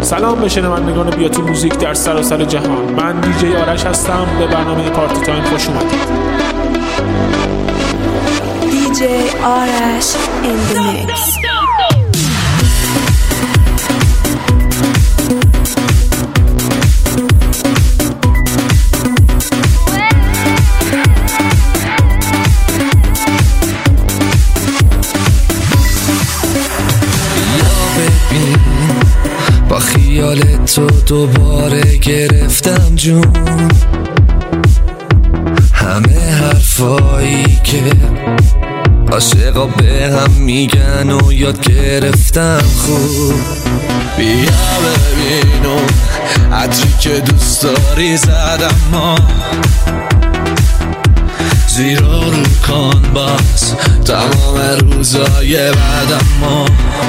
سلام به شنوندگان بیا تو موزیک در سراسر جهان. من دیجی آرش هستم. به برنامه پارتی تایم خوش اومدید. دیجی آرش in the mix. با خیال تو دوباره گرفتم جون، همه حرفایی که عاشقا به هم میگن و یاد گرفتم خوب. بیا ببینم عطری که دوست داری زدم ما، زیرا رو کن باز تمام روزای بعدم ما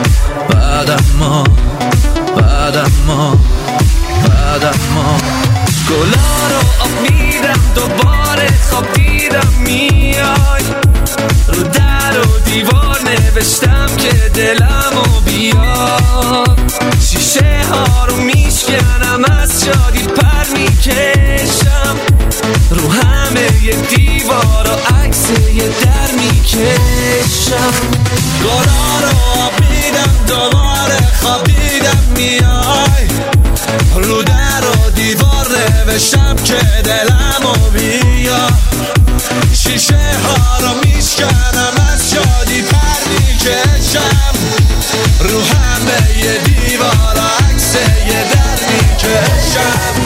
گلا رو آب میدم دوباره خواب دیدم میای، رو در و دیوار نوشتم که دلمو بیاد، شیشه ها رو میشکنم از شادی پر میکشم، رو همه ی دیوار و عکس یه در میکشم. گلا رو آب میدم دوباره خواب دیدم میای، رو در و دیوار نوشتم که دلمو بیا، شیشه ها رو میشکنم از شادی پر میکشم، رو همه ی دیوار و عکس یه در میکشم.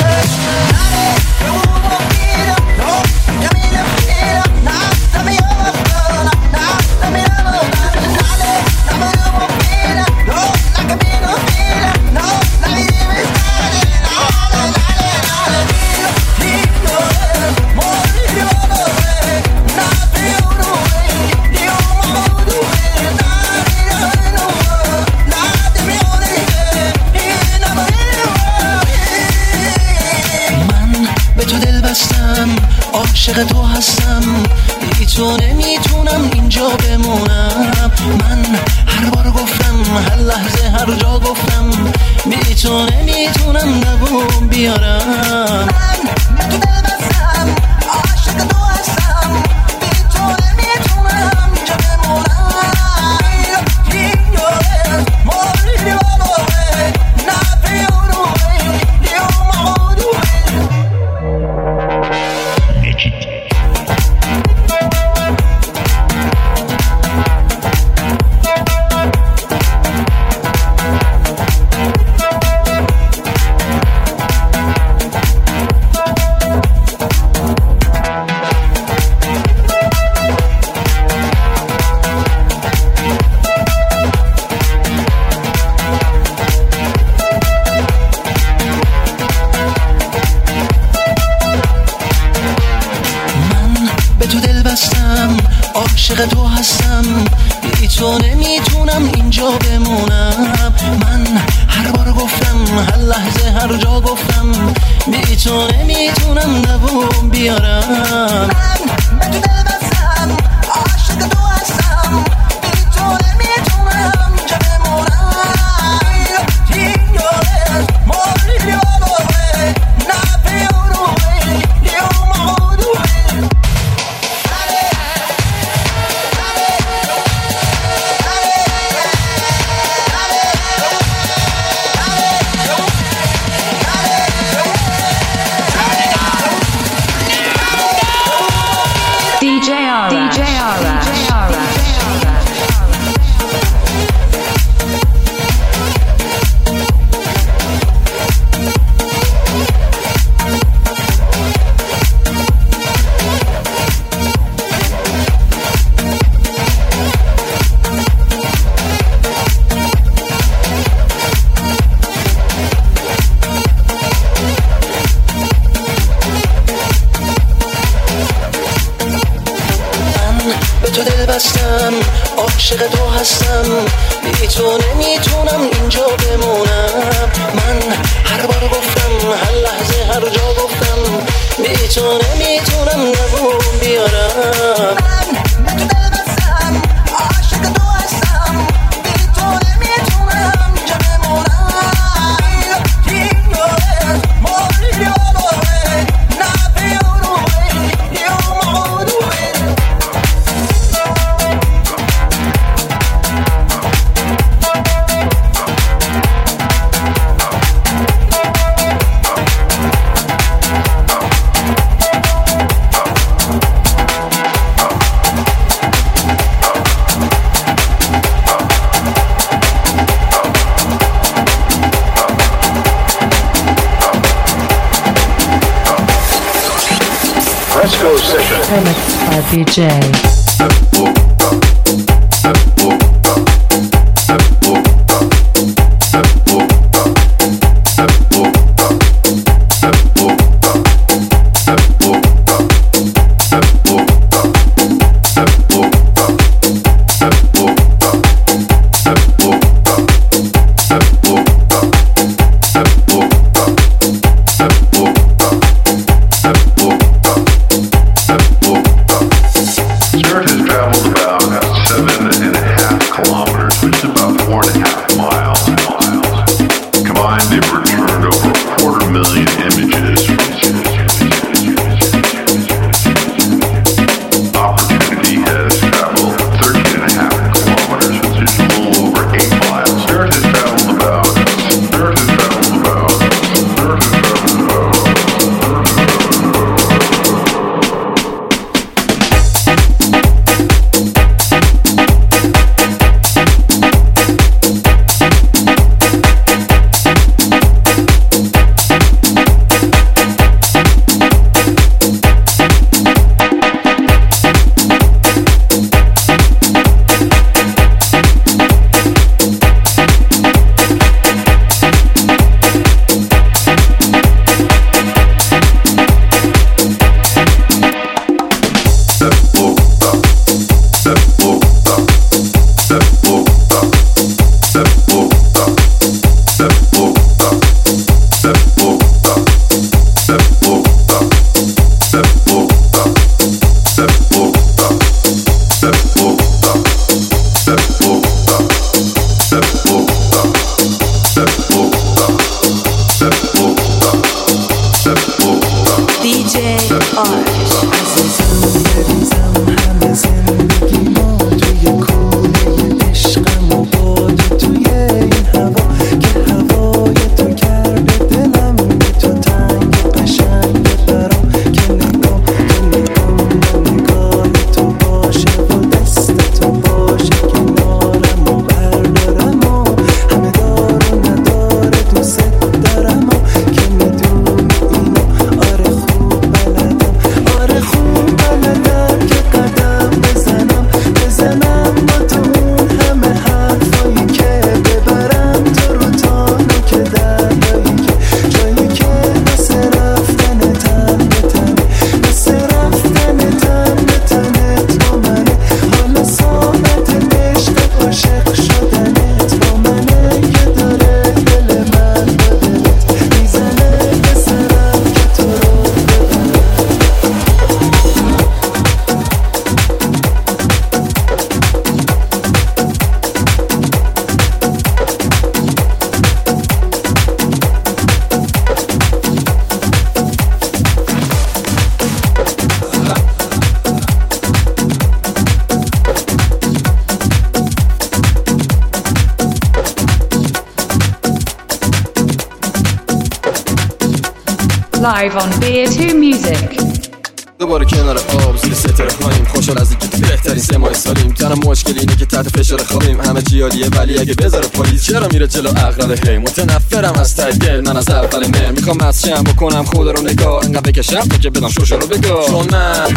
عاشق تو هستم، بی تو نمیتونم اینجا بمونم. من هر بار گفتم، هر لحظه هر جا گفتم، بی تو نمیتونم دووم بیارم. من به تو دل بستم، عاشق تو هستم، بی تو نمیتونم اینجا بمونم. عاشق تو هستم، بی تو نمیتونم اینجا بمونم. من هر بار گفتم، هر لحظه هر جا گفتم، بی تو نمیتونم دووم بیارم. من به تو دل بستم، عاشق تو هستم، بی تو نمیتونم اینجا بمونم. عاشق تو هستم، بی تو نمیتونم اینجا بمونم. من هر بار گفتم، هر لحظه هر جا گفتم، بی تو نمیتونم دووم بیارم. من به تو دل بستم، عاشق تو هستم، بی تو نمیتونم اینجا بمونم. remixed by BJ. Live on BA2 Music. دوباره کنار آب زیر ستاره هاییم، خوشحال از اینکه تو بهترین 3 ماه سالیم. تنها مشکل اینه که تحت فشار خوابیم، همه چی عالیه ولی اگه بذاره پلیس چرا میره جلو عقرب هی. متنفرم از ته دل من از اول مهر، میخوام مسشم بکنم خدا رو نگاه، انقدر بکشم تا که بدم شوشو رو بگاه. چون من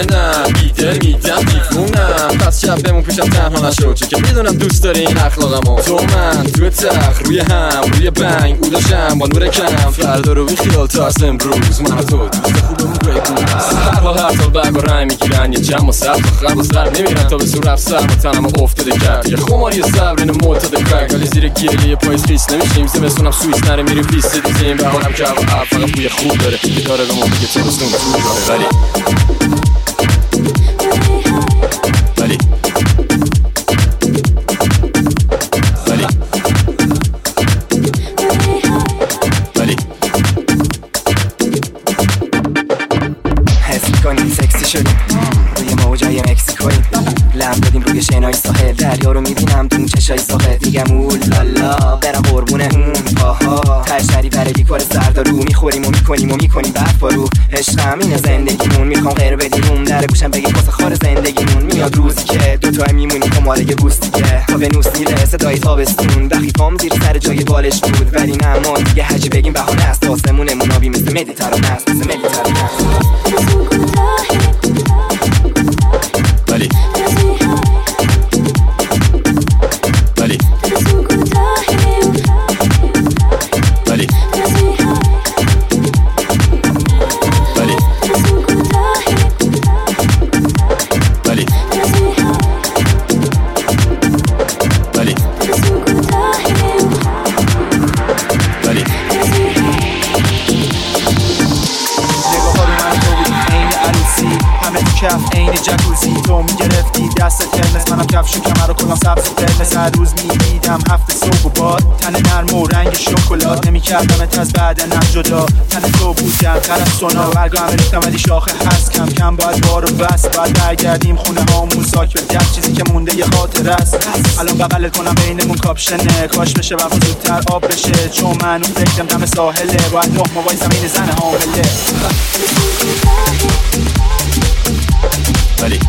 بیدل میدم دیفونم، پس شب بمون پیشم تنها نشو، چون که میدونم دوست داری این اخلاقمو. تو من توی تخت روی هم روی بنگ او داشتم با نور کم، فردا رو بیخیال تا از امروز من و تو دوست خوبمون بگو. هر سال برگ و رنگ میگیرن یه جمع و سر تا خرب و سر نمیرن تا به سور افسر و تنم افتاده کرد یه خماری صبر اینو معتاده کرد، ولی زیر گیلی پاییز خیس نمیشیم. زمستونم سوئیس نره میریم پیست دیزیم، بهارم که هوا فقط بوی خوب داره، یه داره به ما میگه تابستون تو داره. ولی سکسی شدیم روی موجای مکزیکویی، لم دادیم روی شنای ساحل، دریا رو میبینم تو چشای ساحل، میگم اولالا برم قربونه اون پاها، تشری پر دیکور سردارو، میخوریم و میکنیم برف بارو. عشقم اینه زندگیمون، میخوام غیر بدیمون در گوشم بگی واسه خار زندگیمون. میاد روزی که دوتا میمونیم کماله بوس دیگه، تا ونوس میره صدای تابستون، دقیقام زیر سر جای بالش بود ولی نه ما دیگه هرچی بگیم بهانه است، آسمونمون آبی مثل مدیترانه است، مثل مدیترانه است. گفتی دستت قرمز، منم کفش و کمر و کلام سبز و قرمز. هر روز میدیدم هفته صبح و باد، تن نرم و رنگ شکلات، نمیکردمت از بعدنم جدا. تن تو بودم تر از سونا، برگا همه ریختم ولی شاخه هست. کم کم باید بارو بس، باید برگردیم خونه ها موساک به دست. چیزی که مونده یه خاطر است، الان بغلت کنم بینمون کاپشنه. کاش بشه وقت زودتر آب بشه، چون من اون فکرم دم ساحله. باید نه موای زمین زن حامله. ولی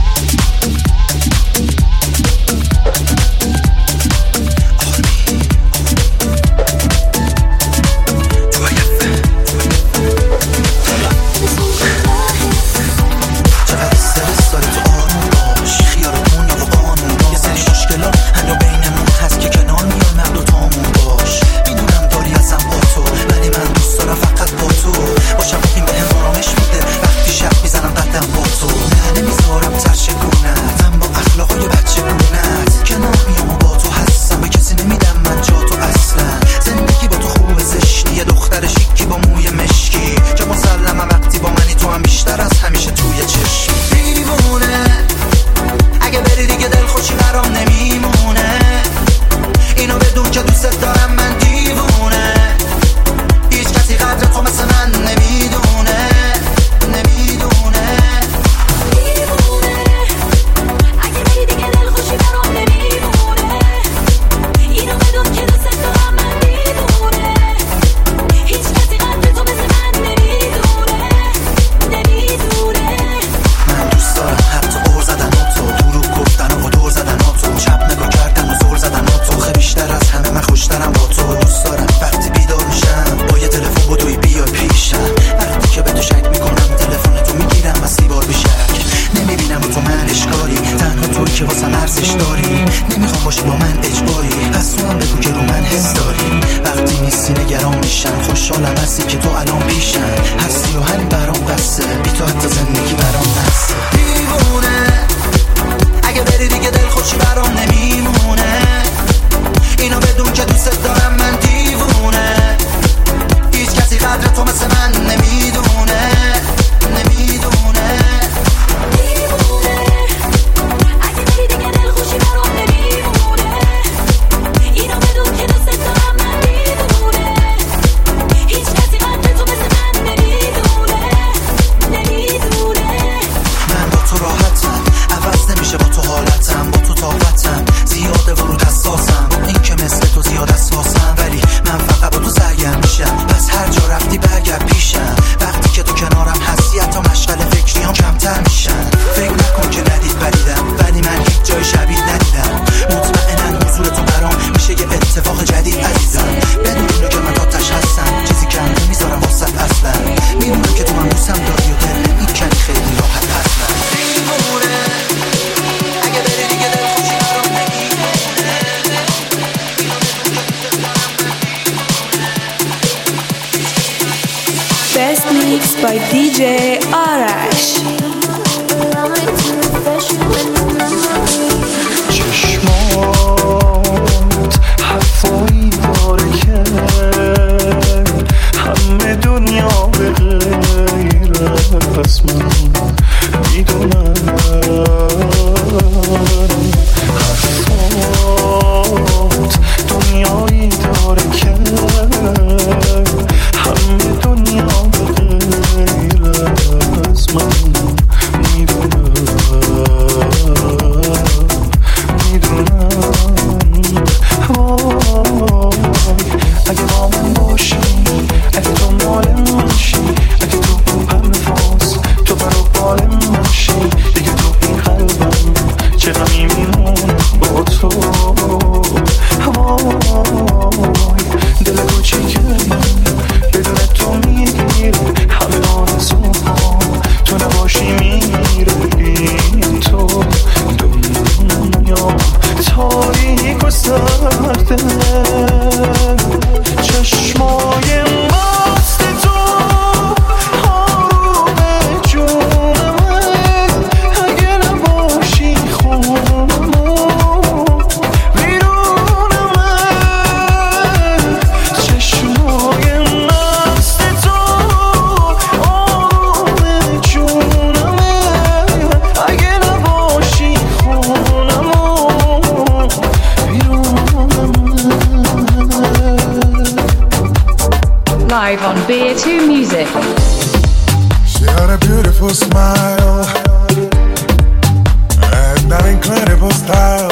by DJ Arash. چشمات حرفایی داره که همه دنیا به غیر از من میدونن. حرفات دنیایی داره که همه دنیا به غیر از من میدونن. اگه با من باشی، اگه تو مال من شی، اگه تو همه فاز تو برو بال من شی، دیگه تو این قلبم چه غمی میمونه با تو. دل کوچیک من بدون تو میگیره همه آرزوها، تو نباشی میره این تو دنیا تاریک و سرده. چشمای مست تو آروم جونمه، اگه نباشی خونمه بیرونمه. چشمای مست تو آروم جونمه، اگه نباشی خونمه. on BA2 Music. She had a beautiful smile and an incredible style.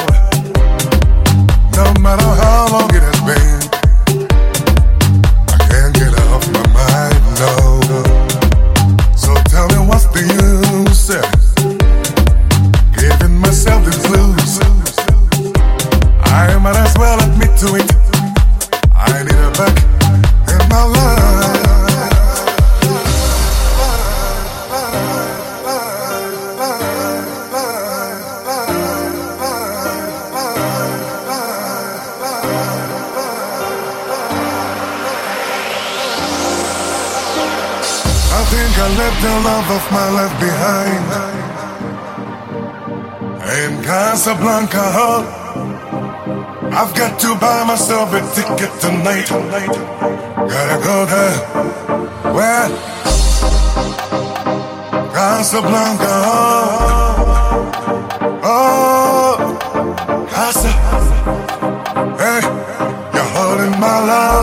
No matter how long it has been, I can't get her off my mind, no. So tell me what's the use giving myself the blues. I might as well admit to it, I need her back in my life. I think I left the love of my life behind in Casablanca. I've got to buy myself a ticket tonight. Gotta go there. Where? Casablanca. Oh, Casa. Hey, you're holding my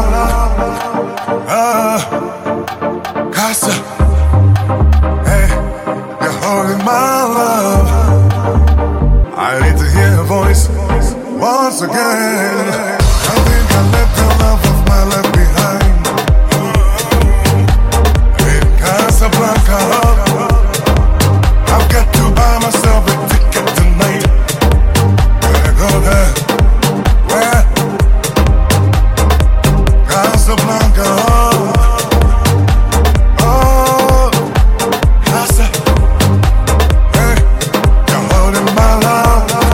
love. Casa. Hey, you're holding my love. I need to hear a voice once again. I think I left the love of my life behind in Casablanca. I've got to buy myself a ticket tonight. Gotta go there. Where? Casablanca. Oh, Casa. Hey, you're holding my love.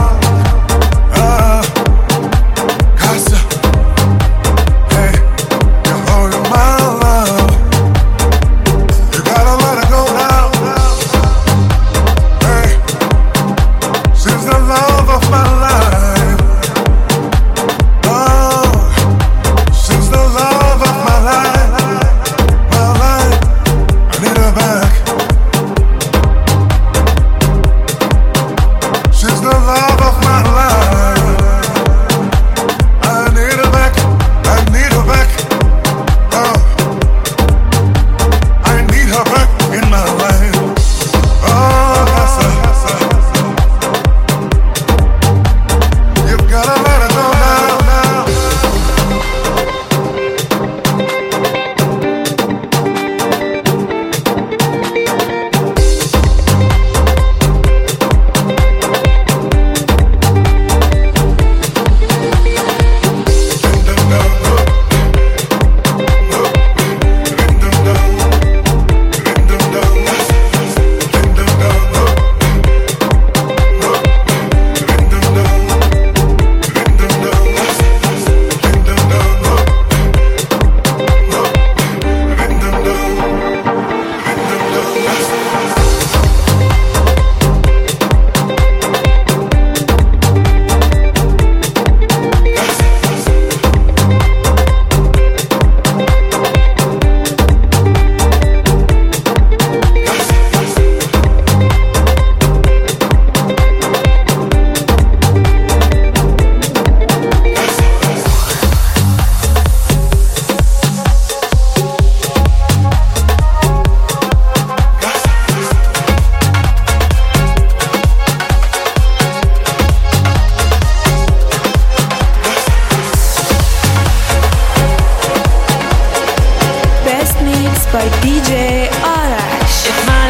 by DJ Arash. If my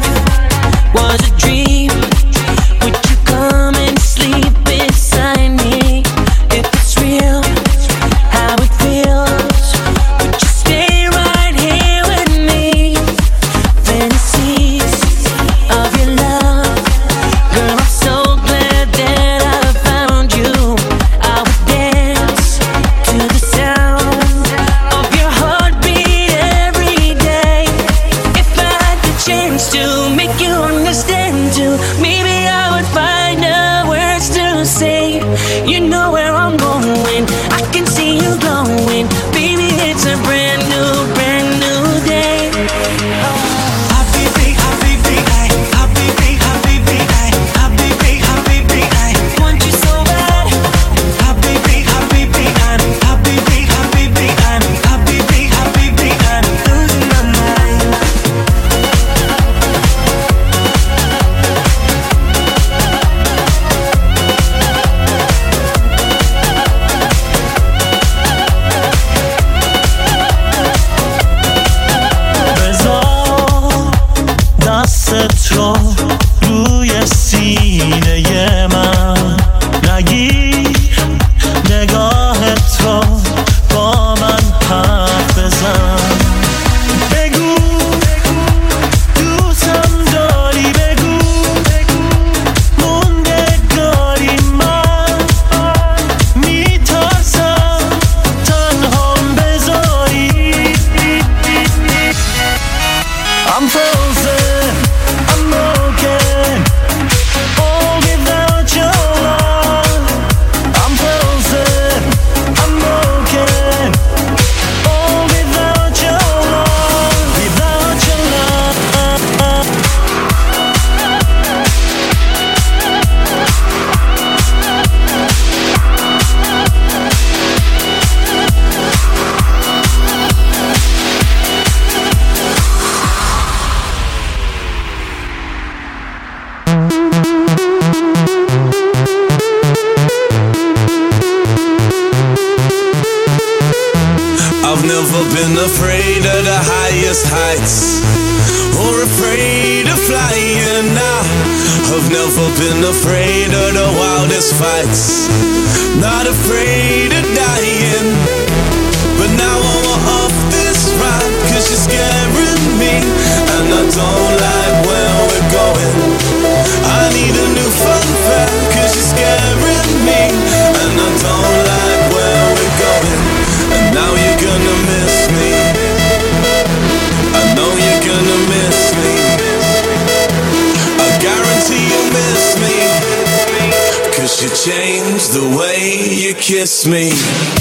life was a dream, would you come and sleep beside me? If it's real, how it feels, would you stay right here with me? Fantasies of your love, girl, I'm so glad that I found you. I would dance to the sound of your heartbeat every day. If I had the chance to make you understand too, maybe I would find the words to say. You know where I'm going, I can see you glowing. Baby, it's a brand new day. Habibi, Habibi, Habibi, Habibi, Habibi, Habibi, I want you so bad. Habibi, Habibi, Habibi, Habibi, Habibi, Habibi, never been afraid of the highest heights or afraid of flying. I've never been afraid of the wildest fights, not afraid of dying. But now I'm off this ride, cause you're scaring me, and I don't like where we're going. I need a new fun fact, cause you're scaring me, and I don't like where we're going. And now you're gonna miss me, I know you're gonna miss me, I guarantee you'll miss me, cause you changed the way you kiss me.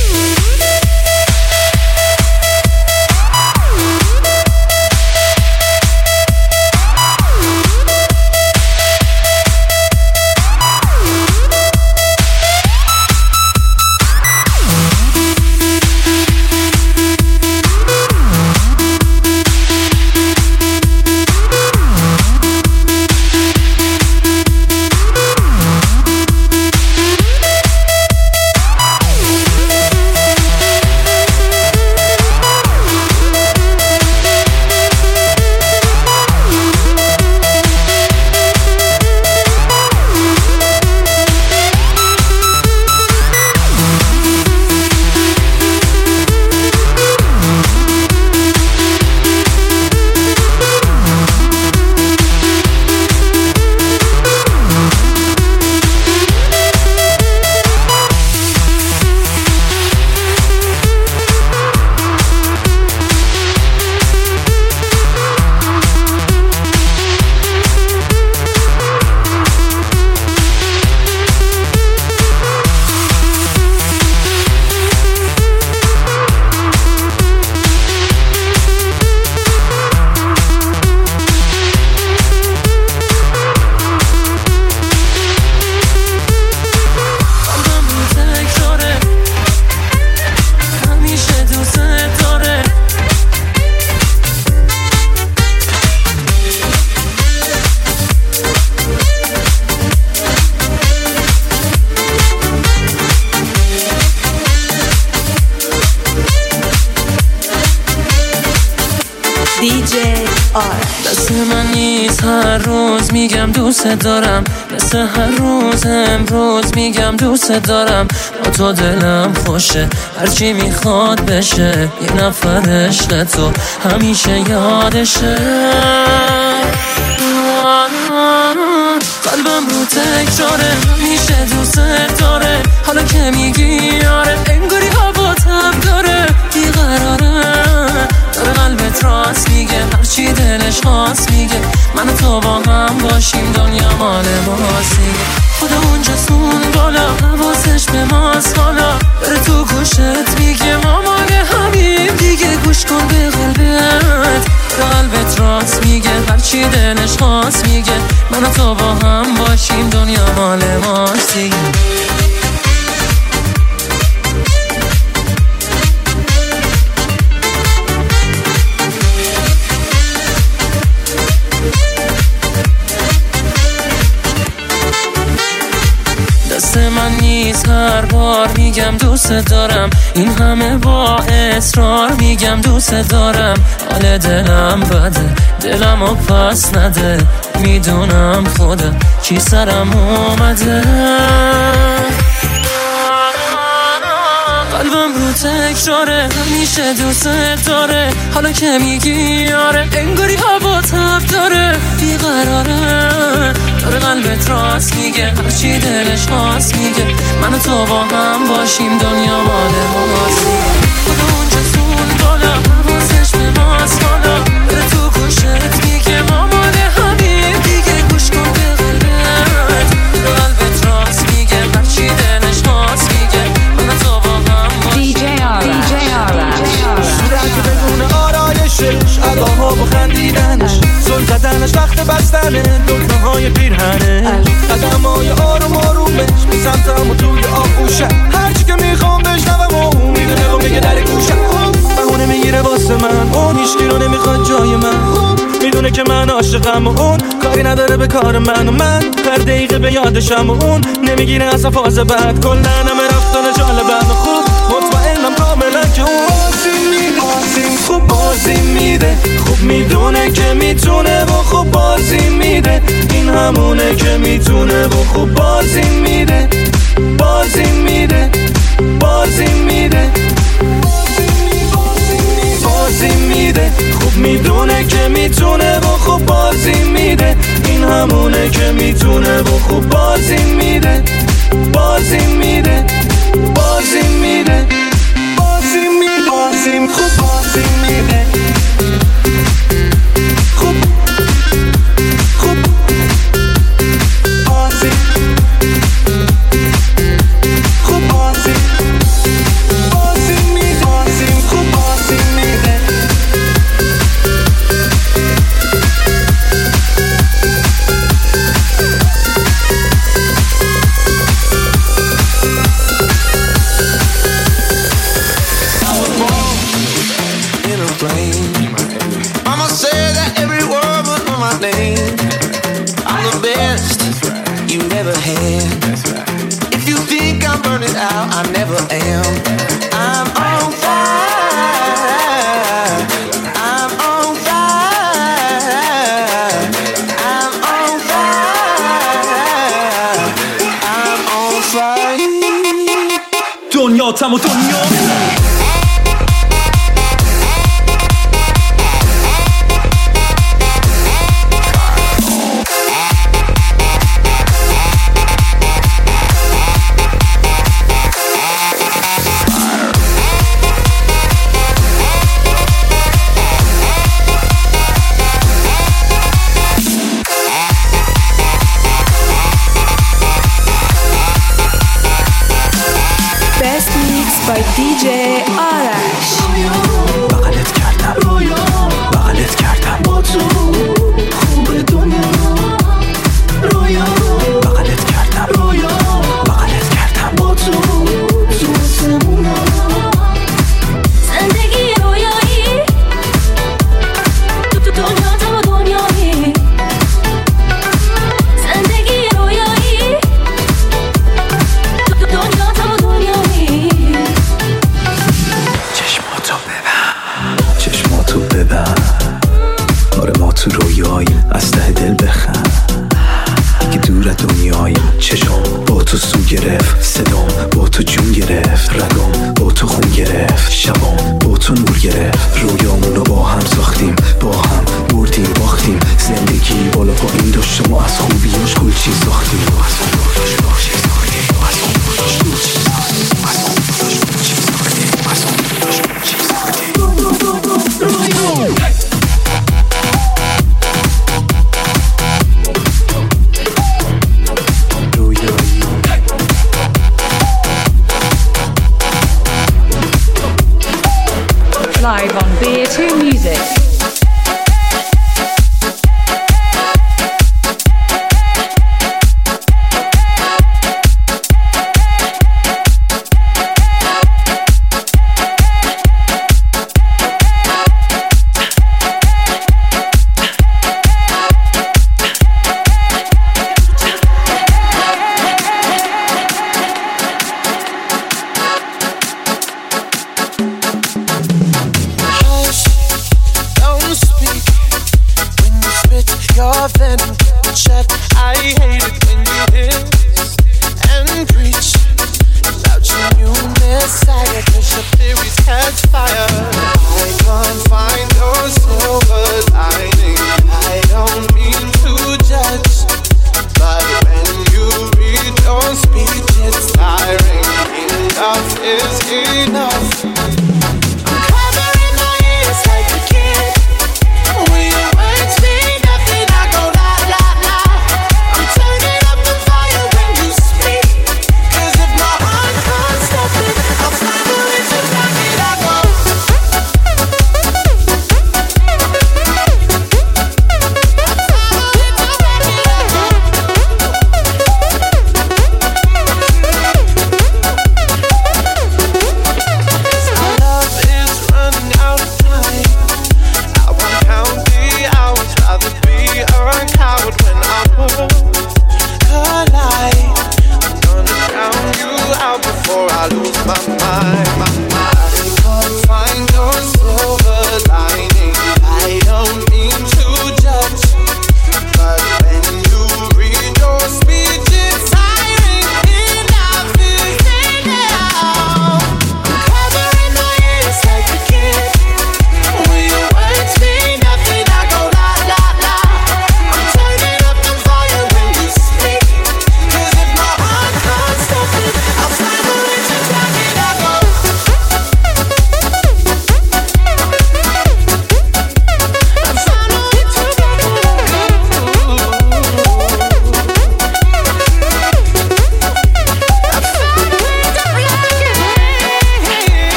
دست من نیست هر روز میگم دوست دارم، مثل هر روز امروز میگم دوست دارم. با تو دلم خوشه هرچی میخواد بشه، یه نفر عشق تو همیشه یادشه. قلبم رو تکراره همیشه دوست داره، حالا که میگی آره انگاری هوا تب داره. بیقراره داره قلبت راست میگه، هرچی دلش خواست میگه. من و تو با هم باشیم دنیا مال ماست دیگه. خدا اونجاست اون بالا حواسش به ماست، حالا بره تو گوشت میگه ما مال همیم دیگه. گوش کن به قلبت، داره قلبت راست میگه، هرچی دلش خواست میگه. من و تو با هم باشیم دنیا مال ماست دیگه. دست من نیست هر بار میگم دوست دارم، این همه با اصرار میگم دوست دارم. حال دلم بده دلمو پس نده، میدونم خودم چی سرم اومده. قلبم رو تکراره همیشه دوست داره، حالا که میگی آره انگاری هوا تب داره. بیقراره داره قلبت راست میگه، هرچی دلش خواست میگه. من و تو با هم باشیم دنیا مال ماست دیگه. خدا اونجاست اون بالا حواسش به ماست، حالا بره تو گوشت میگه ما مال همیم دیگه. گوش کن به قلبت، قلبت راست میگه، هرچی دلش خواست میگه. من و تو با هم DJ Arash. صورت بدون آرایشش، اداها با خندیدنش، زل زدنش وقت بستنه دکمه های پیرهنش، قدمای آروم آرومش سمتم و توی آغوشه. هرچی که میخوام بشنوم و اون میدونه و میگه در گوشه. بهونه میگیره واسه من، اون هیچکی رو نمیخواد جای من. میدونه که من عاشقم و اون کاری نداره به کار من، و من هر دقیقه به یادشم و اون نمیگیره اصلا فاز بعد. کلن همه رفتن جالبم و خوب، مطمئنم کاملا که اون خوب بازی میده، خوب میدونه که میتونه و خوب بازی میده. این همونه که میتونه و خوب بازی میده، بازی میده، بازی میده، بازی میده. خوب میدونه که میتونه و خوب بازی میده. این همونه که میتونه و خوب بازی میده، بازی میده، بازی میده، بازی میده، بازی خوب بازی میده. خوب خوب بازی خوب بازی بازی میده، بازی خوب بازی میده. Mama said that every word was on my name. I'm the best you never had. If you think I'm burning out, I never am. I'm on fire. I'm on fire. I'm on fire. I'm on fire. دنیا تمام دنیا by DJ Arash. بغلت کردم بغلت کردم با تو خوب دنیا رویا بغلت کردم بغلت کردم با تو تو سمونا زندگی رویایی تو دنیا تمام دنیایی زندگی رویایی تو دنیا تمام دنیایی چشماتو ببن آره ما تو رویاییم از ته دل بخن دیگه دور دنیاییم چشم با تو سو گرفت صدام با تو جون گرفت رگام با تو خون گرفت شبام با تو نور گرفت رویامونو با هم ساختیم با هم بردیم باختیم زندگی بالا پایین داشت شما از خوبیاش کل چیز ساختیم Live on BA2 Music. before I lose my mind. I can't find your silver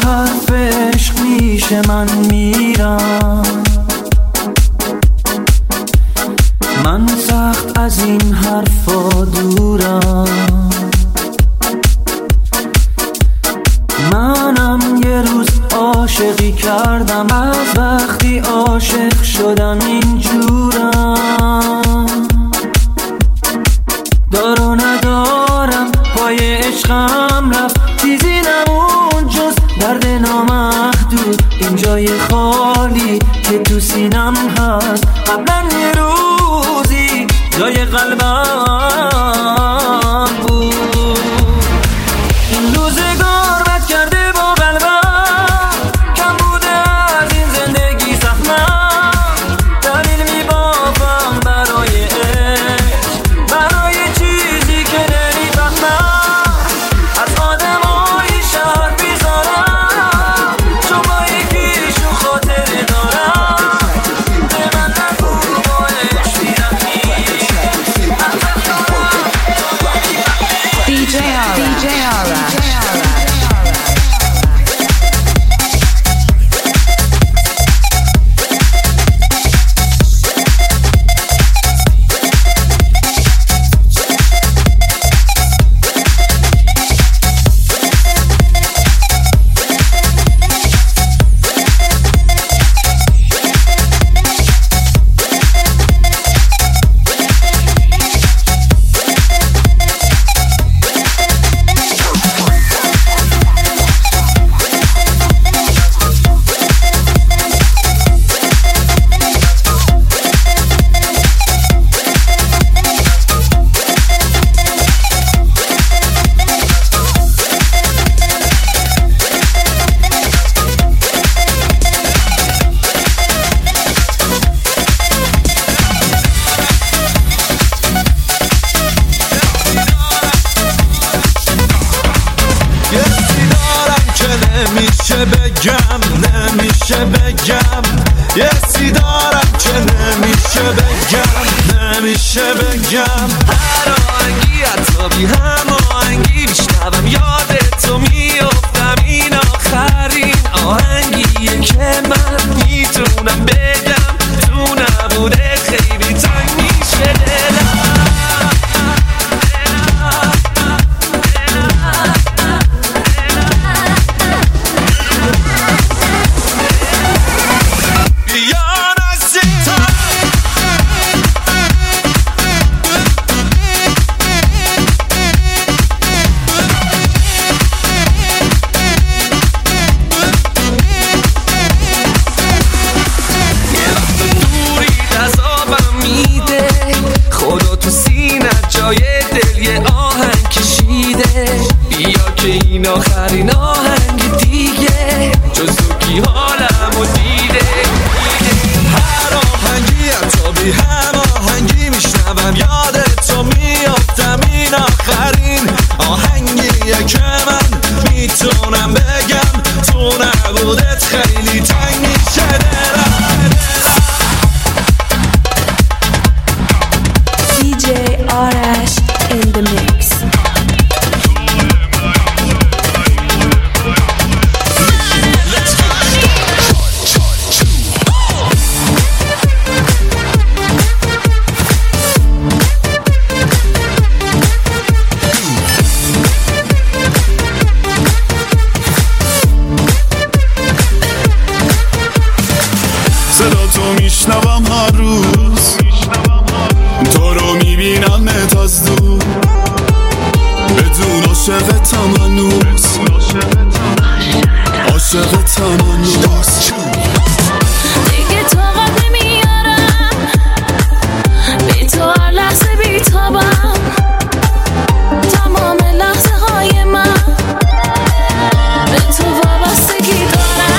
حرف عشق میشه من میرم. من سخت از این حرفا دورم. منم یه روز عاشقی کردم، از وقتی عاشق شدم اینجورم. دار و ندارم پای عشقم رفت، چیزی نمون جز درد نامحدود. این جای خالی که تو سینم هست، قبلا یه روزی جای قلبم بود. این روزگار بد کرده با قلبم، کم بوده از این زندگی زحمت. دلیل میبافم برای عشق، برای چیزی که نمیفهمم. از آدمای شهر بیزارم، چون با یکیشون خاطره دارم. به من نگو با عشق بیرحمی. DJ Arash. نمیشه بگم، یه سی دارم که نمیشه بگم. هر آهنگی حتی بی هم آهنگی میشنوم، یادتو میافتم. این آخرین آهنگیه که من میتونم بگم، تو نبوده خیلی تنگ میشه دلم. این آخرین آهنگ دیگه، جز تو کی حالمو دیده. هر آهنگی حتی بی هم آهنگی میشنوم، یادتو میافتم. این آخرین آهنگیه که من میتونم بگم، تو نبودت خیلی تنگ میشه دلم. DJ Arash in the mix. صدا تو میشنوم هر روز، تو رو میبینمت از دور، بدون عاشقتم هنوز، عاشقتم هنوز. دیگه طاقت نمیارم، بی تو هر لحظه بیتابم. تمام لحظه های من به تو وابستگی دارم.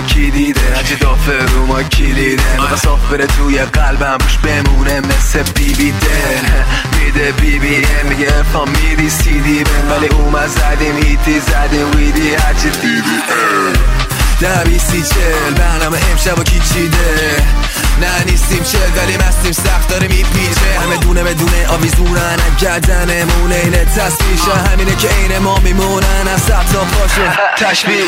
کی دیده هرچی دافه رو ما کلیده میخواد بره توی قلبم روش بمونه مثل بیبی دل میده بیبی میگه افام میدی سیدی بن ولی اومد زدیم هیتی زدیم ویدی هرچی دیدی 10-20-40 برنامه امشب و کی چیده نه نیستیم چل ولی مستیم سخت داره میپیچه همه دونه بدونه آویزونن گردنمونه اینه تصویشه همینه که این ما میمونن از سب تا پاشون تشبیه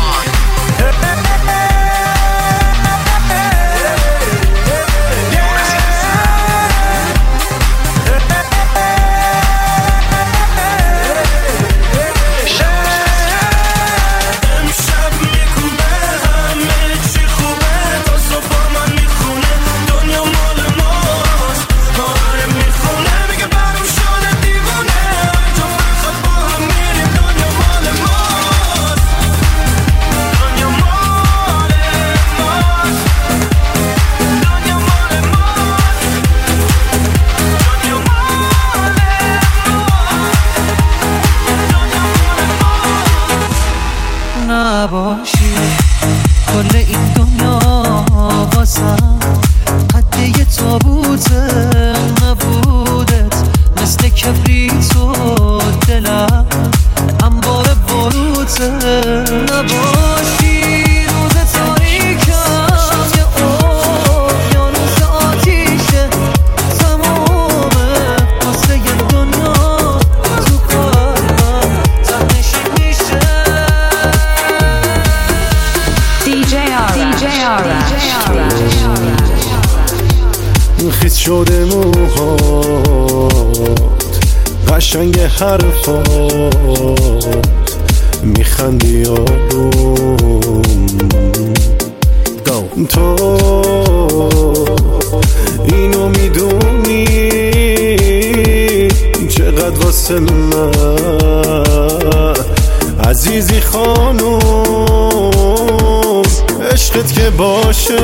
نباشی کل این دنیا واسم قد یه تابوت نبودت مثل کبریت و دلم انبار باروت نباشی روز تاریکم یه اقیانوس آتیشه تمامه واسه یه دنیا تو قلبم تنشین میشه خیس شده موهات قشنگ حرفات میخندی آروم تو اینو میدونی چقدر واسه من عزیزی خانوم عشقت که باشه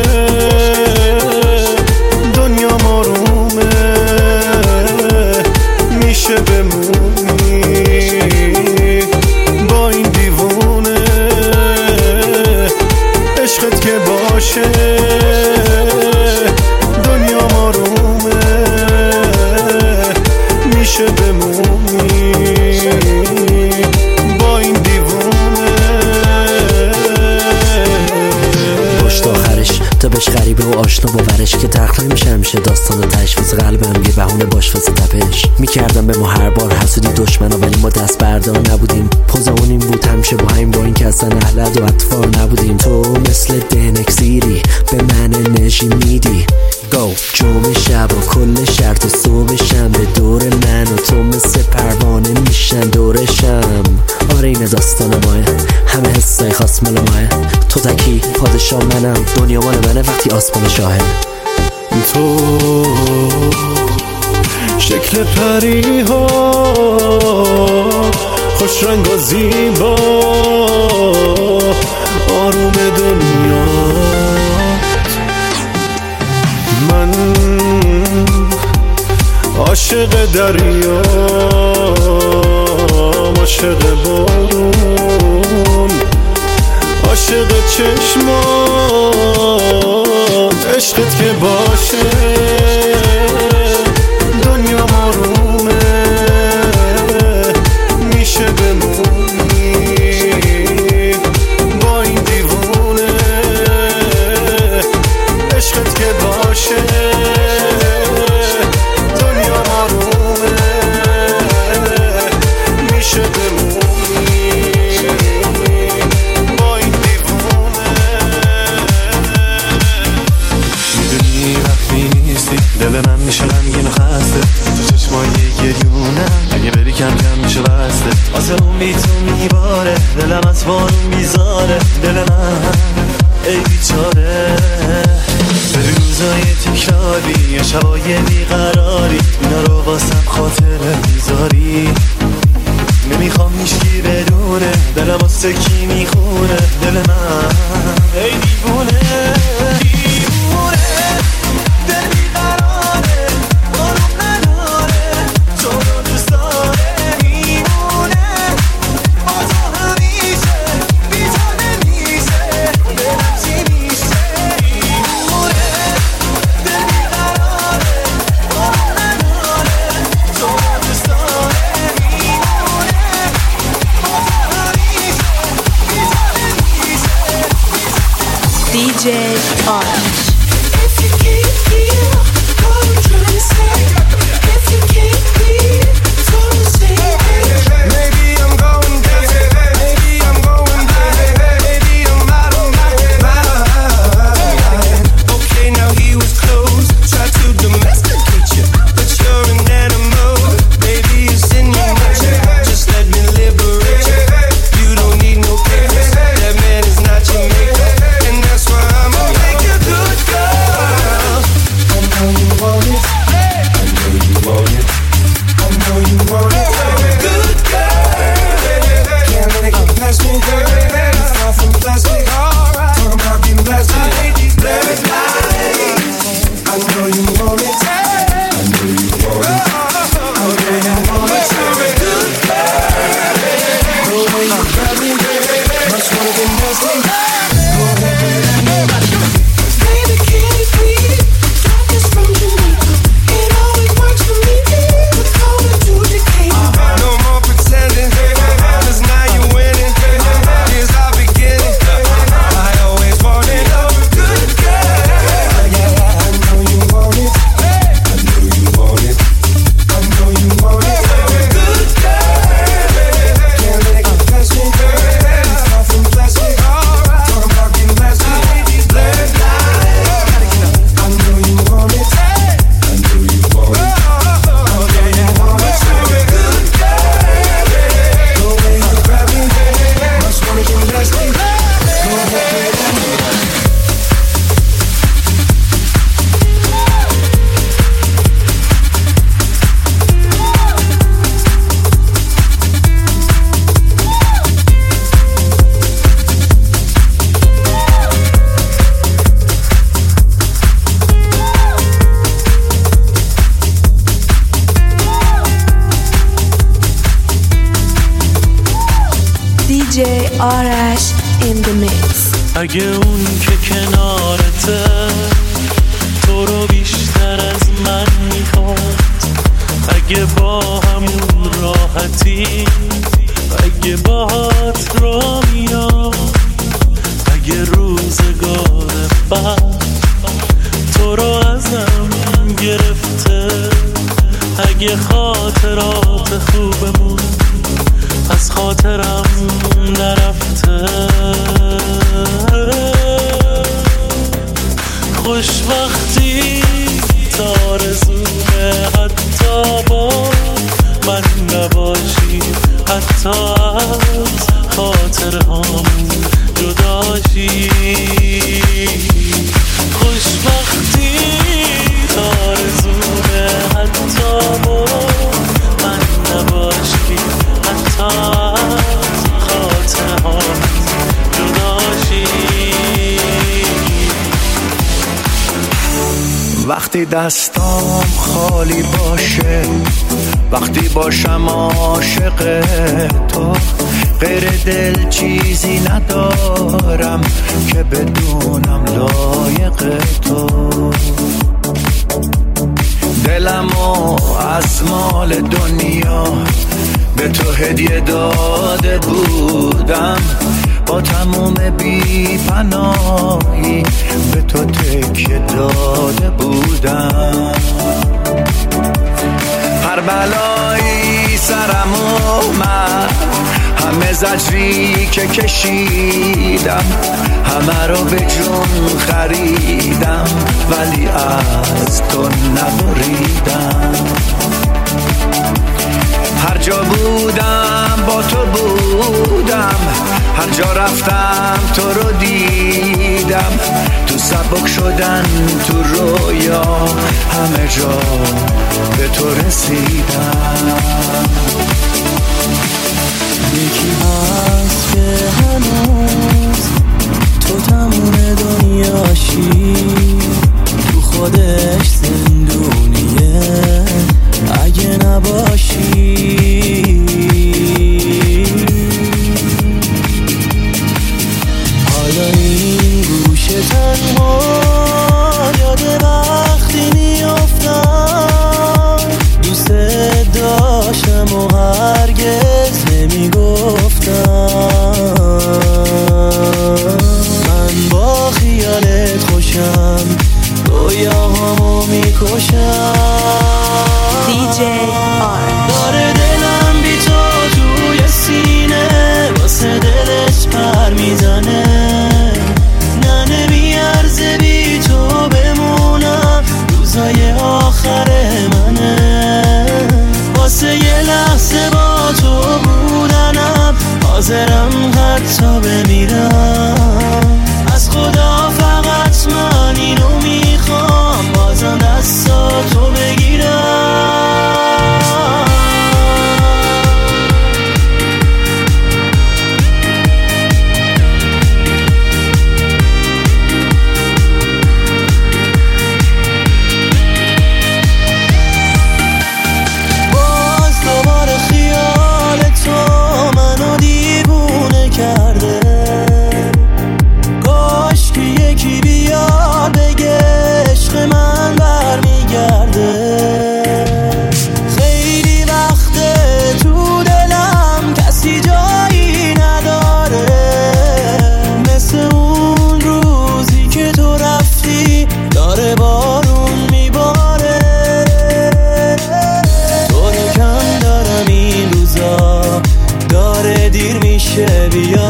دنیا مارومه میشه بمونی با این دیوونه عشقت که باشه دنیا مارومه میشه بمونی با این دیوونه پشت آخرش تا بهش غریبه و آشنا باورش که تخت نمیشه همیشه داستان تشویز قلبم یه بهونه باش واسه تپش میکردم به ما هر بار حسودی دشمنا ولی ما دست بردار نبودیم پوزمون این بود همیشه با این با این که اصلا اهلد و اطفار نبودیم تو مثل دنکسیری به من انرژی میدی جمعه شب و کل شرط صبح شنبه دور من و تو مثل پروانه میشن دورشم آره این داستان ماه همه حسای خاص مال ماه تو تکی پادشاه منم دنیا مال منه وقتی آسمان شاهد تو شکل پری ها خوش رنگ و زیبا آروم دنیا من عاشق دریا عاشق بارون عاشق چشمات عشقت که باشه دنیا مارومه میشه بمونی با این دیوونه عشقت که باشه دنیا مارومه میشه بمونی با این دیوونه میدونی وقتی نیستی دل من میشه غمگین و خسته تو چشمای گریونم اگه بری کم کم میشه بسته آسه اون بی تو میباره دلم از بارون بیزاره دل من ای بیچاره به روزای تکراری یا شبای بیقراری اینا رو واسم خاطره میذاری نمیخوام هیچکی بدونه دلم واسه کی میخونه دل من ای دیوونه DJ Arash. If you can't feel what I'm trying to say, if you can't feel, don't say it. Maybe I'm going down, maybe I'm going blind, maybe I'm out of my mind. Okay, now he was close, tried to domesticate you, but you're an animal. Maybe it's in your nature, just let me liberate you. You don't need no papers, that man is not your maker, and that's why I'ma make you good girl. I know you want it, I know you want it, I know you want it. Good girl, can't let it get past me, girl. You far from plastic, talking about getting blasted. I hate these black lights. I know you want it, I know you want it, I know you want it. Good girl, the way you grab me, much more than nasty. Go ahead, Baby, can you breathe? Darkness from Jamaica. It always works for me. The color to Decatur. no more pretending, 'cause now you're winning. Here's our beginning. I always wanted a good girl. Yeah, I know you want it, I know you want it, I know you want it. Good girl, can't let it get past me, girl. You far from plastic, talking about getting blasted. I hate these black lights. I know you want it, I know you want it, I know you want it. Good girl, the way you grab me, must wanna get nasty. Go ahead, DJ Arash in the mix. اگه اون که کنارته تو رو بیشتر از من میخواد، اگه با همون راحتی، اگه باهات را میاد، اگه روزگار بعد تو رو ازم گرفته، اگه خاطرات خوبمون از خاطرم نرفته، خوشبختی تارزونه حتی با من نباشی، حتی از خاطرهامون جداشی، خوشبختی تارزونه حتی با من نباشی، حتی از خاطرهامون جداشی. وقتی دستام خالی باشه، وقتی باشم عاشق تو، غیر دل چیزی ندارم که بدونم لایق تو. دلمو از مال دنیا به تو هدیه داده بودم، با تموم بی پناهی به تو تکیه داده بودم. هر بلایی سرم اومد، همه زجری که کشیدم، همه رو به جون خریدم، ولی از تو نبریدم. هر جا بودم با تو بودم، هر جا رفتم تو رو دیدم، تو سبک شدن تو رویا همه جا به تو رسیدم. یکی هست که هنوز تو تموم دنیاشی، تو خودش زندونیه اگه نباشی. حالا این گوشه تنها یاد وقتی میافتم، دوست داشتم و حاضرم حتی بمیرم. از خدا فقط من اینو میخوام، بازم دستاتو بگیرم. خیلی وقته تو دلم کسی جایی نداره، مثل اون روزی که تو رفتی داره بارون میباره. تو رو کم دارم این روزا، داره دیر میشه بیا